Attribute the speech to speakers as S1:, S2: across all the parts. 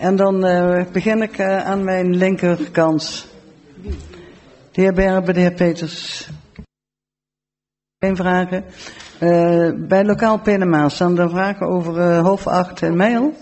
S1: En dan begin ik aan mijn linkerkant. De heer Berber, de heer Peters. Geen vragen. Bij lokaal PNMA staan er vragen over Hof 8 en Meijel.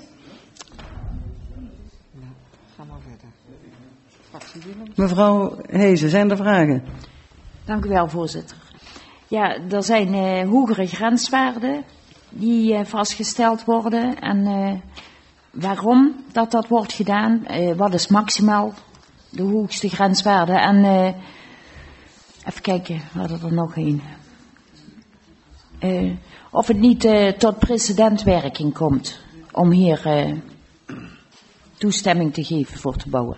S2: Ga maar verder.
S1: Mevrouw Hezen, zijn er vragen?
S3: Dank u wel, voorzitter. Ja, er zijn hogere grenswaarden die vastgesteld worden. En waarom dat wordt gedaan? Wat is maximaal de hoogste grenswaarde? En even kijken, we hadden er nog een. Of het niet tot precedentwerking komt om hier toestemming te geven voor te bouwen.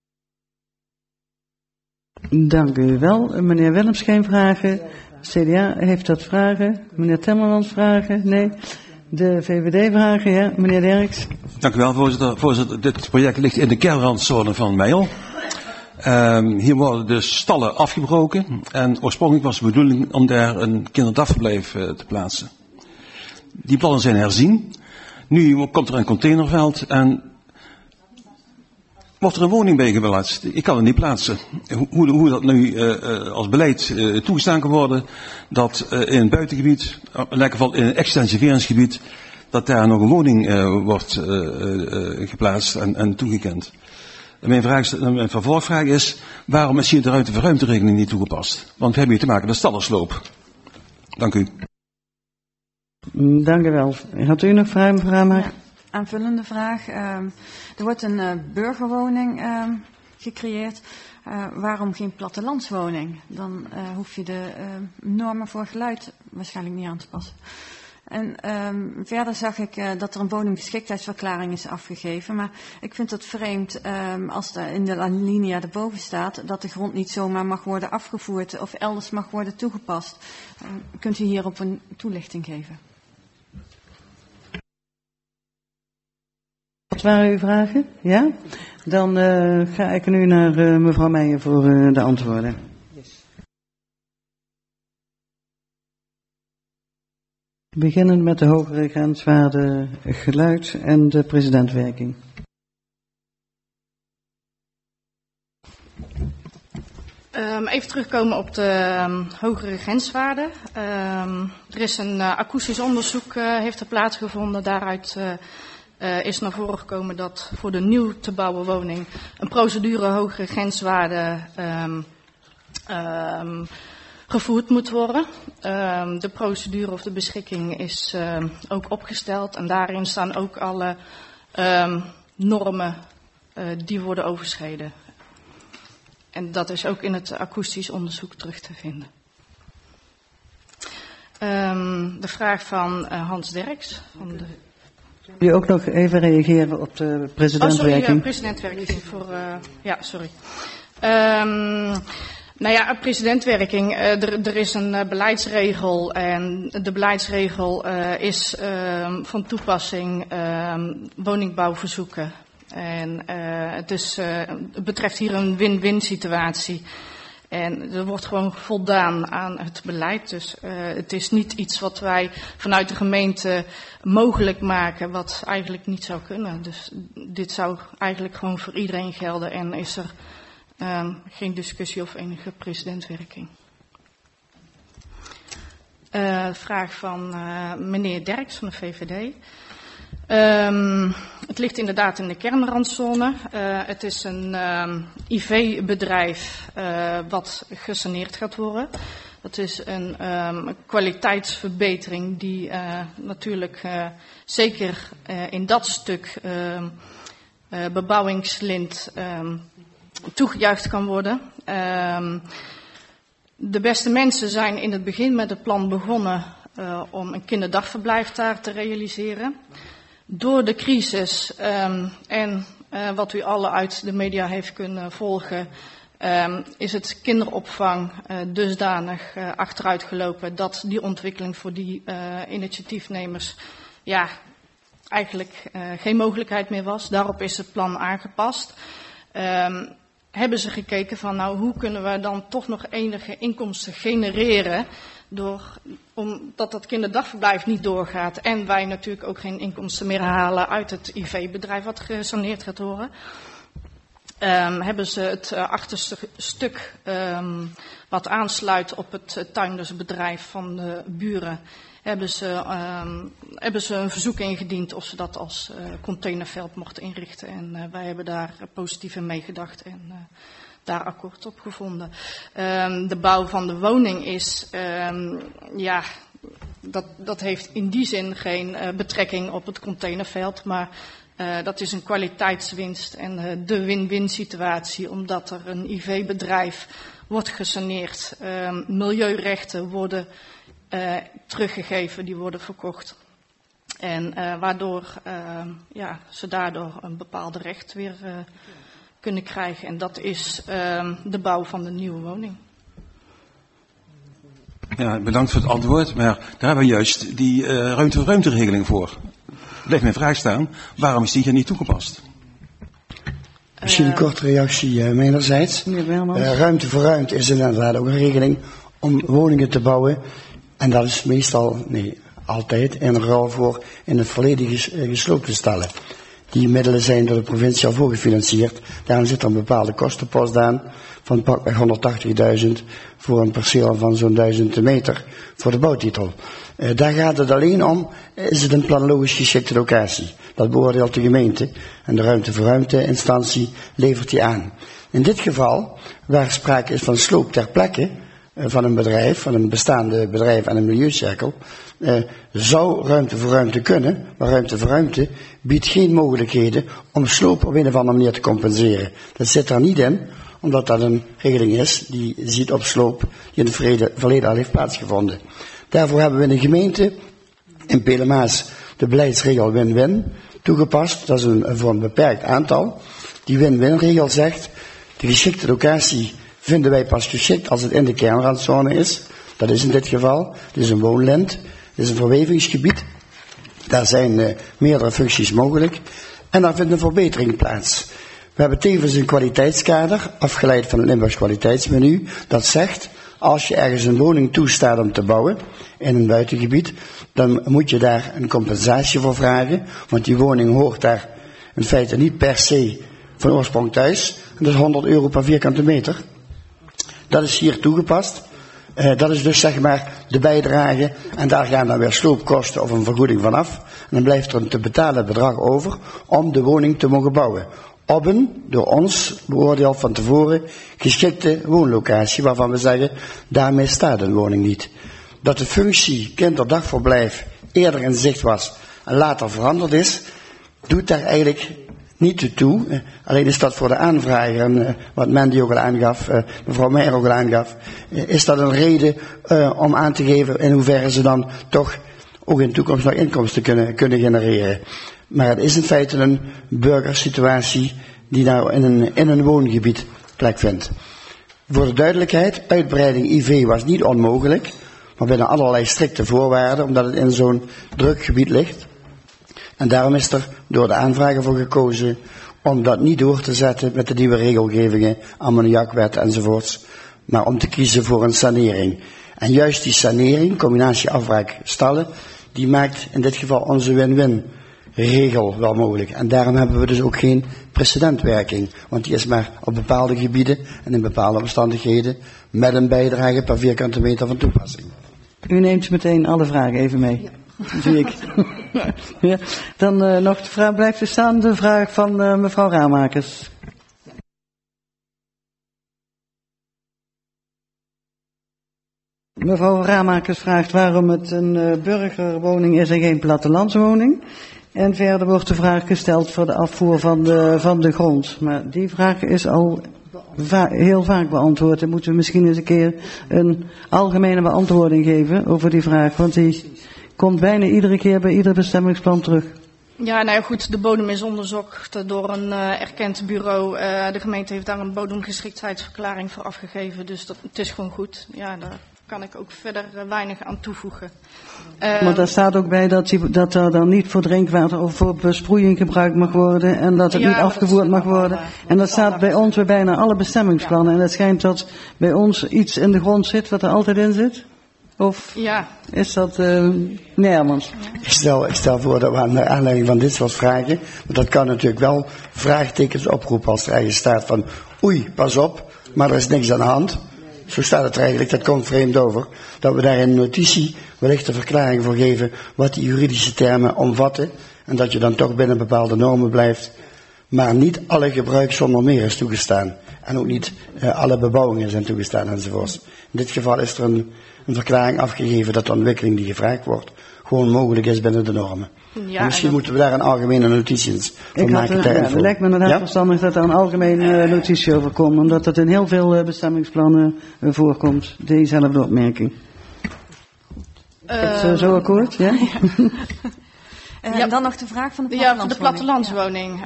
S1: Dank u wel. Meneer Willems, geen vragen. CDA heeft dat vragen. Meneer Timmermans vragen? Nee. De VVD vragen, ja. Meneer Derks.
S4: Dank u wel, voorzitter. Voorzitter, dit project ligt in de kernrandzone van Meijel. Hier worden dus stallen afgebroken en oorspronkelijk was de bedoeling om daar een kinderdagverblijf te plaatsen. Die plannen zijn herzien. Nu komt er een containerveld en wordt er een woning bij geplaatst. Ik kan het niet plaatsen. Hoe dat nu als beleid toegestaan kan worden, dat in het buitengebied, in elk geval in een extensiveringsgebied, dat daar nog een woning wordt geplaatst en toegekend. Mijn vervolgvraag is, waarom is hier de ruimte-voor-ruimte-regeling niet toegepast? Want we hebben hier te maken met stallersloop. Dank u.
S1: Dank u wel. Had u nog vragen, mevrouw Maak?
S5: Ja, aanvullende vraag. Er wordt een burgerwoning gecreëerd. Waarom geen plattelandswoning? Dan hoef je de normen voor geluid waarschijnlijk niet aan te passen. En verder zag ik dat er een woninggeschiktheidsverklaring is afgegeven. Maar ik vind het vreemd als er in de alinea erboven staat dat de grond niet zomaar mag worden afgevoerd of elders mag worden toegepast. Kunt u hierop een toelichting geven?
S1: Wat waren uw vragen? Ja? Dan ga ik nu naar mevrouw Meijer voor de antwoorden. Beginnend met de hogere grenswaarde geluid en de precedentwerking.
S6: Even terugkomen op de hogere grenswaarde. Er is een akoestisch onderzoek heeft er plaatsgevonden. Daaruit is naar voren gekomen dat voor de nieuw te bouwen woning een procedure hogere grenswaarde gevoerd moet worden. De procedure of de beschikking is ook opgesteld en daarin staan ook alle normen die worden overschreden. En dat is ook in het akoestisch onderzoek terug te vinden. De vraag van Hans Derks.
S1: Wil je ook nog even reageren op de precedentwerking?
S6: Sorry, precedentwerking. Sorry. Nou ja, precedentwerking. Er is een beleidsregel en de beleidsregel is van toepassing woningbouwverzoeken. En het betreft hier een win-win situatie. En er wordt gewoon voldaan aan het beleid. Dus het is niet iets wat wij vanuit de gemeente mogelijk maken, wat eigenlijk niet zou kunnen. Dus dit zou eigenlijk gewoon voor iedereen gelden en is er geen discussie of enige precedentwerking. Vraag van meneer Derks van de VVD. Het ligt inderdaad in de kernrandzone. Het is een IV-bedrijf wat gesaneerd gaat worden. Dat is een kwaliteitsverbetering die natuurlijk zeker in dat stuk bebouwingslint toegejuicht kan worden. De beste mensen zijn in het begin met het plan begonnen om een kinderdagverblijf daar te realiseren. Door de crisis en wat u alle uit de media heeft kunnen volgen, is het kinderopvang dusdanig achteruit gelopen dat die ontwikkeling voor die initiatiefnemers eigenlijk geen mogelijkheid meer was. Daarop is het plan aangepast. Hebben ze gekeken van hoe kunnen we dan toch nog enige inkomsten genereren Omdat dat kinderdagverblijf niet doorgaat en wij natuurlijk ook geen inkomsten meer halen uit het IV-bedrijf wat gesaneerd gaat worden, hebben ze het achterste stuk wat aansluit op het tuindersbedrijf van de buren, hebben ze een verzoek ingediend of ze dat als containerveld mochten inrichten. En wij hebben daar positief in meegedacht en daar akkoord op gevonden. De bouw van de woning is, dat heeft in die zin geen betrekking op het containerveld, maar dat is een kwaliteitswinst en de win-win situatie, omdat er een IV-bedrijf wordt gesaneerd. Milieurechten worden teruggegeven, die worden verkocht. En waardoor ze daardoor een bepaalde recht weer kunnen krijgen. En dat is de bouw van de nieuwe woning.
S4: Ja, bedankt voor het antwoord, maar daar hebben we juist die ruimte-ruimte-regeling voor. Blijft mijn vraag staan, waarom is die hier niet toegepast?
S7: Misschien een korte reactie mijnerzijds. Ruimte voor ruimte is inderdaad ook een regeling om woningen te bouwen. En dat is meestal, altijd, in ruil voor in het verleden gesloopt te stellen. Die middelen zijn door de provincie al voorgefinancierd. Daarom zit er een bepaalde kostenpost aan van pakweg 180.000 voor een perceel van zo'n 1000 meter voor de bouwtitel. Daar gaat het alleen om, is het een planologisch geschikte locatie. Dat beoordeelt de gemeente en de ruimte voor ruimte instantie levert die aan. In dit geval, waar sprake is van sloop ter plekke van een bedrijf, van een bestaande bedrijf en een milieucirkel, zou ruimte voor ruimte kunnen, maar ruimte voor ruimte biedt geen mogelijkheden om sloop op een of andere manier te compenseren. Dat zit daar niet in, omdat dat een regeling is die ziet op sloop die in het verleden al heeft plaatsgevonden. Daarvoor hebben we in de gemeente in Pelemaas de beleidsregel win-win toegepast. Dat is voor een beperkt aantal. Die win-win regel zegt, de geschikte locatie vinden wij pas geschikt als het in de kernrandzone is. Dat is in dit geval. Het is een woonland. Het is een verwevingsgebied. Daar zijn meerdere functies mogelijk. En daar vindt een verbetering plaats. We hebben tevens een kwaliteitskader, afgeleid van het Limburgs kwaliteitsmenu, dat zegt, als je ergens een woning toestaat om te bouwen, in een buitengebied, dan moet je daar een compensatie voor vragen, want die woning hoort daar in feite niet per se van oorsprong thuis. En dat is €100 per vierkante meter. Dat is hier toegepast. Dat is dus zeg maar de bijdrage en daar gaan dan weer sloopkosten of een vergoeding vanaf. En dan blijft er een te betalen bedrag over om de woning te mogen bouwen. Op een, door ons beoordeeld van tevoren, geschikte woonlocatie waarvan we zeggen, daarmee staat een woning niet. Dat de functie kinderdagverblijf eerder in zicht was en later veranderd is, doet daar eigenlijk niet toe. Alleen is dat voor de aanvrager, en wat Mandy ook al aangaf, mevrouw Meijer ook al aangaf, is dat een reden om aan te geven in hoeverre ze dan toch ook in toekomst nog inkomsten kunnen genereren. Maar het is in feite een burgersituatie die nou in een woongebied plekvindt. Voor de duidelijkheid, uitbreiding IV was niet onmogelijk, maar binnen allerlei strikte voorwaarden, omdat het in zo'n druk gebied ligt. En daarom is er door de aanvrager voor gekozen om dat niet door te zetten met de nieuwe regelgevingen, ammoniakwet enzovoorts, maar om te kiezen voor een sanering. En juist die sanering, combinatie afbraakstallen, die maakt in dit geval onze win-win regel wel mogelijk. En daarom hebben we dus ook geen precedentwerking, want die is maar op bepaalde gebieden en in bepaalde omstandigheden met een bijdrage per vierkante meter van toepassing.
S1: U neemt meteen alle vragen even mee. Ja. Zie ik. Ja, dan nog de vraag, blijft er staan de vraag van mevrouw Ramakers. Mevrouw Ramakers vraagt waarom het een burgerwoning is en geen plattelandswoning. En verder wordt de vraag gesteld voor de afvoer van de grond. Maar die vraag is al heel vaak beantwoord. Dan moeten we misschien eens een keer een algemene beantwoording geven over die vraag. Want die komt bijna iedere keer bij ieder bestemmingsplan terug.
S6: Ja, nou ja, goed, de bodem is onderzocht door een erkend bureau. De gemeente heeft daar een bodemgeschiktheidsverklaring voor afgegeven. Dus het is gewoon goed. Ja, daar kan ik ook verder weinig aan toevoegen.
S1: Maar daar staat ook bij dat er dan niet voor drinkwater of voor besproeiing gebruikt mag worden. En dat het niet afgevoerd mag worden. En dat staat bij ons bij bijna alle bestemmingsplannen. En het schijnt dat bij ons iets in de grond zit wat er altijd in zit. Of
S6: Ja.
S1: is dat Nijmans?
S7: Ik stel voor dat we aan de aanleiding van dit soort vragen, want dat kan natuurlijk wel vraagtekens oproepen als er ergens staat van oei, pas op, maar er is niks aan de hand. Zo staat het eigenlijk, dat komt vreemd over. Dat we daar in een notitie wellicht een verklaring voor geven wat die juridische termen omvatten. En dat je dan toch binnen bepaalde normen blijft. Maar niet alle gebruik zonder meer is toegestaan. En ook niet alle bebouwingen zijn toegestaan enzovoorts. In dit geval is er een verklaring afgegeven dat de ontwikkeling die gevraagd wordt gewoon mogelijk is binnen de normen. Ja, misschien moeten we daar een algemene notitie voor maken.
S1: Het lijkt me inderdaad verstandig dat er een algemene notitie over komt, omdat het in heel veel bestemmingsplannen voorkomt, dezelfde opmerking. Is het zo akkoord? Ja?
S5: En dan nog de vraag van de plattelandswoning.
S6: Ja, voor de plattelandswoning.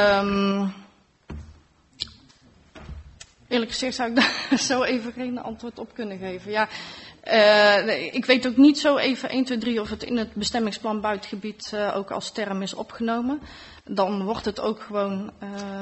S6: Eerlijk gezegd zou ik daar zo even geen antwoord op kunnen geven. Ja, ik weet ook niet zo even 1, 2, 3 of het in het bestemmingsplan buitengebied ook als term is opgenomen. Dan wordt het ook gewoon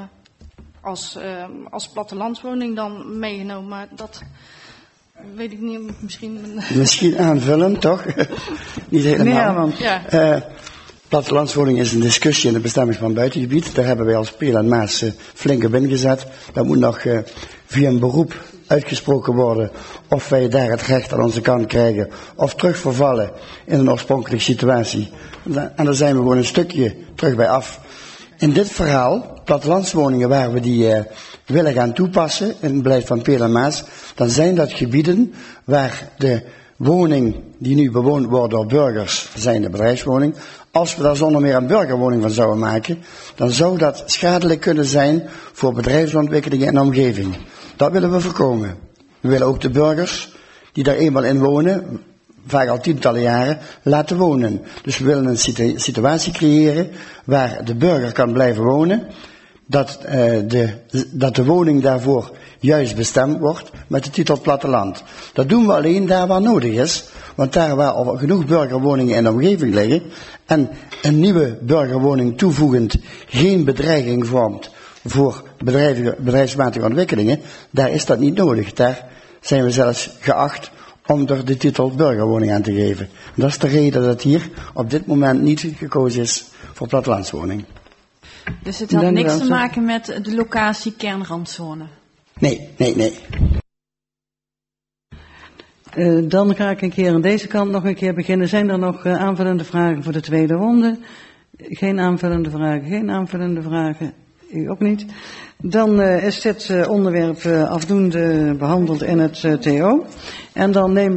S6: als plattelandswoning dan meegenomen. Maar dat weet ik niet,
S7: Misschien aanvullend, toch? Niet helemaal.
S6: Ja.
S7: Plattelandswoning is een discussie in het bestemmingsplan buitengebied. Daar hebben wij als Peel en Maas flink op ingezet. Dat moet nog via een beroep uitgesproken worden of wij daar het recht aan onze kant krijgen of terugvervallen in een oorspronkelijke situatie. En daar zijn we gewoon een stukje terug bij af. In dit verhaal, plattelandswoningen waar we die willen gaan toepassen in het beleid van Peel en Maas, dan zijn dat gebieden waar de woning die nu bewoond wordt door burgers, zijn de bedrijfswoning. Als we daar zonder meer een burgerwoning van zouden maken, dan zou dat schadelijk kunnen zijn voor bedrijfsontwikkelingen en de omgeving. Dat willen we voorkomen. We willen ook de burgers die daar eenmaal in wonen, vaak al tientallen jaren, laten wonen. Dus we willen een situatie creëren waar de burger kan blijven wonen, dat de woning daarvoor juist bestemd wordt met de titel platteland. Dat doen we alleen daar waar nodig is, want daar waar al genoeg burgerwoningen in de omgeving liggen en een nieuwe burgerwoning toevoegend geen bedreiging vormt voor bedrijfsmatige ontwikkelingen, daar is dat niet nodig. Daar zijn we zelfs geacht om er de titel burgerwoning aan te geven. Dat is de reden dat het hier op dit moment niet gekozen is voor plattelandswoning.
S5: Dus het had niks te maken met de locatie kernrandzone?
S7: Nee.
S1: Dan ga ik een keer aan deze kant nog een keer beginnen. Zijn er nog aanvullende vragen voor de tweede ronde? Geen aanvullende vragen. Ik ook niet. Dan is dit onderwerp afdoende behandeld in het TO. En dan nemen